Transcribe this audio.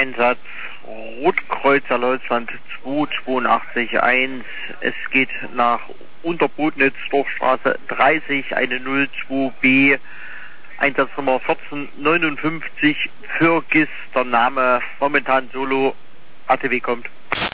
Einsatz Rotkreuzer Deutschland 2881. Es geht nach Unterbodnitz, Dorfstraße 30, eine 02B, Einsatznummer 1459, Fürgis, der Name momentan Solo, ATW kommt.